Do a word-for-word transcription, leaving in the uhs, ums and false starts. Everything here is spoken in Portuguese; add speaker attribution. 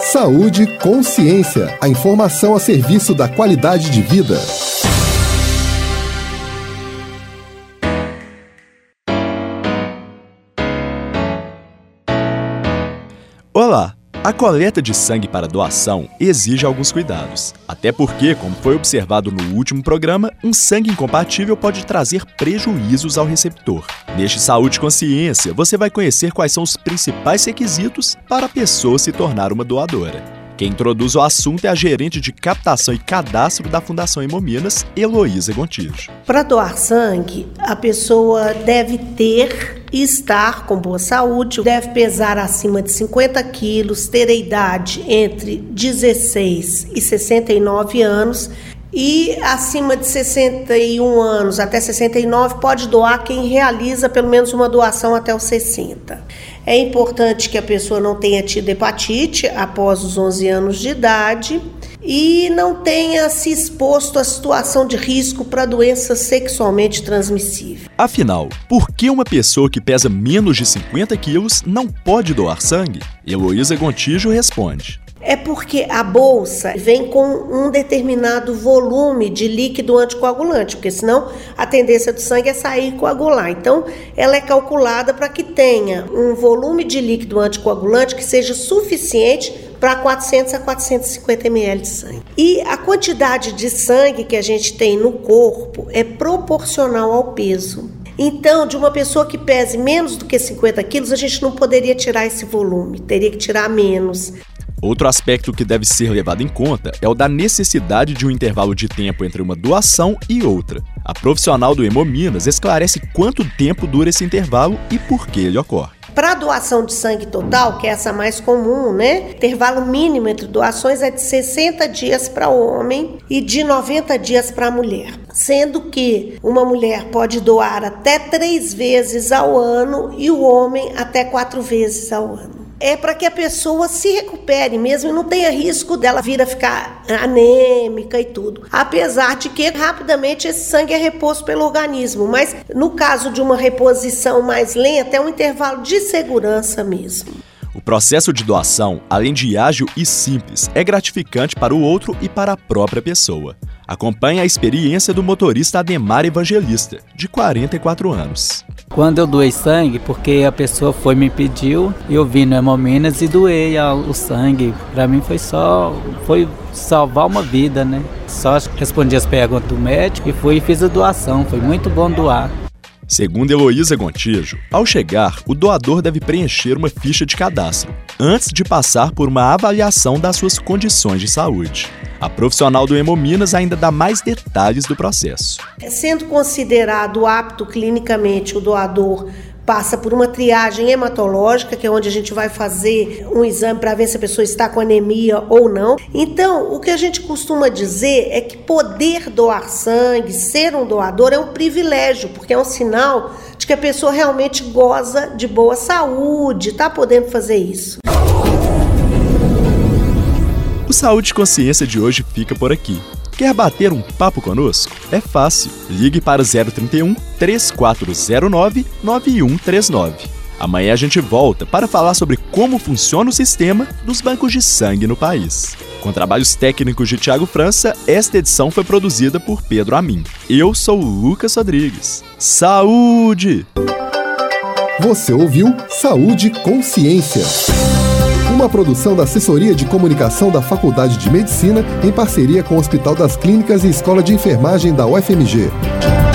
Speaker 1: Saúde Consciência. A informação a serviço da qualidade de vida.
Speaker 2: Olá! A coleta de sangue para doação exige alguns cuidados. Até porque, como foi observado no último programa, um sangue incompatível pode trazer prejuízos ao receptor. Neste Saúde e Consciência, você vai conhecer quais são os principais requisitos para a pessoa se tornar uma doadora. Quem introduz o assunto é a gerente de captação e cadastro da Fundação Hemominas, Heloísa Gontijo.
Speaker 3: Para doar sangue, a pessoa deve ter e estar com boa saúde, deve pesar acima de cinquenta quilos, ter a idade entre dezesseis e sessenta e nove anos e acima de sessenta e um anos até sessenta e nove pode doar quem realiza pelo menos uma doação até os sessenta. É importante que a pessoa não tenha tido hepatite após os onze anos de idade e não tenha se exposto a situação de risco para doença sexualmente transmissível.
Speaker 2: Afinal, por que uma pessoa que pesa menos de cinquenta quilos não pode doar sangue? Heloísa Gontijo responde.
Speaker 3: É porque a bolsa vem com um determinado volume de líquido anticoagulante, porque senão a tendência do sangue é sair e coagular. Então, ela é calculada para que tenha um volume de líquido anticoagulante que seja suficiente para quatrocentos a quatrocentos e cinquenta mililitros de sangue. E a quantidade de sangue que a gente tem no corpo é proporcional ao peso. Então, de uma pessoa que pese menos do que cinquenta quilos, a gente não poderia tirar esse volume, teria que tirar menos.
Speaker 2: Outro aspecto que deve ser levado em conta é o da necessidade de um intervalo de tempo entre uma doação e outra. A profissional do Hemominas esclarece quanto tempo dura esse intervalo e por que ele ocorre.
Speaker 3: Para a doação de sangue total, que é essa mais comum, né? Intervalo mínimo entre doações é de sessenta dias para o homem e de noventa dias para a mulher. Sendo que uma mulher pode doar até três vezes ao ano e o homem até quatro vezes ao ano. É para que a pessoa se recupere mesmo e não tenha risco dela vir a ficar anêmica e tudo. Apesar de que rapidamente esse sangue é reposto pelo organismo, mas no caso de uma reposição mais lenta é um intervalo de segurança mesmo.
Speaker 2: O processo de doação, além de ágil e simples, é gratificante para o outro e para a própria pessoa. Acompanhe a experiência do motorista Ademar Evangelista, de quarenta e quatro anos.
Speaker 4: Quando eu doei sangue, porque a pessoa foi me pediu, eu vim no Hemominas e doei o sangue. Para mim foi só foi salvar uma vida, né? Só respondi as perguntas do médico e fui e fiz a doação. Foi muito bom doar.
Speaker 2: Segundo Heloísa Gontijo, ao chegar, o doador deve preencher uma ficha de cadastro, antes de passar por uma avaliação das suas condições de saúde. A profissional do Hemominas ainda dá mais detalhes do processo.
Speaker 3: Sendo considerado apto clinicamente, o doador passa por uma triagem hematológica, que é onde a gente vai fazer um exame para ver se a pessoa está com anemia ou não. Então, o que a gente costuma dizer é que poder doar sangue, ser um doador, é um privilégio, porque é um sinal de que a pessoa realmente goza de boa saúde, está podendo fazer isso.
Speaker 2: O Saúde e Consciência de hoje fica por aqui. Quer bater um papo conosco? É fácil. Ligue para o zero trinta e um, três quatro zero nove, nove um três nove. Amanhã a gente volta para falar sobre como funciona o sistema dos bancos de sangue no país. Com trabalhos técnicos de Tiago França, esta edição foi produzida por Pedro Amin. Eu sou o Lucas Rodrigues. Saúde!
Speaker 1: Você ouviu Saúde e Consciência. Uma produção da Assessoria de Comunicação da Faculdade de Medicina em parceria com o Hospital das Clínicas e Escola de Enfermagem da U F M G.